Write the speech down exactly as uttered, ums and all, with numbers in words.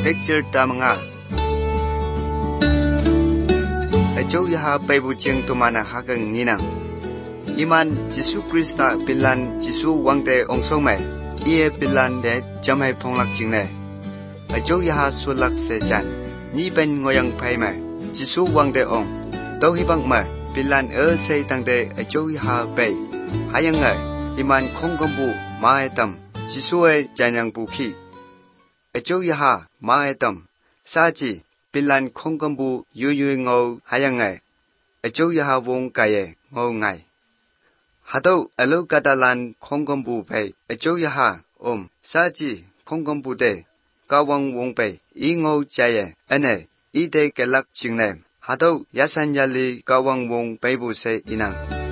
picture tamanga Ajo yaha paibucheng tumana hagang nginang Iman Jisu Krista bilan Jisu wangde ongsongmai Iye bilan de jamai ponglak jingne Ajo yaha sulak sejan Ni ben ngoyang paimai Jisu wangde ong Tau hibang ma bilan e say tangde ajo yaha bay Hayang ngai Iman kongkombu maetam Jisu e janyang buki Ajo yaha maetam Saji bilan kongkombu yuyu ngau hayang ngai Ajo yaha wong kaye ngau ngai Hadau alo katalan kongkombu bay Ajo yaha om Saji kongkombu de Kawang wong bay I ngau jaye ane I de kelak jingne Hadau yasan yali kawang wong baybu se inang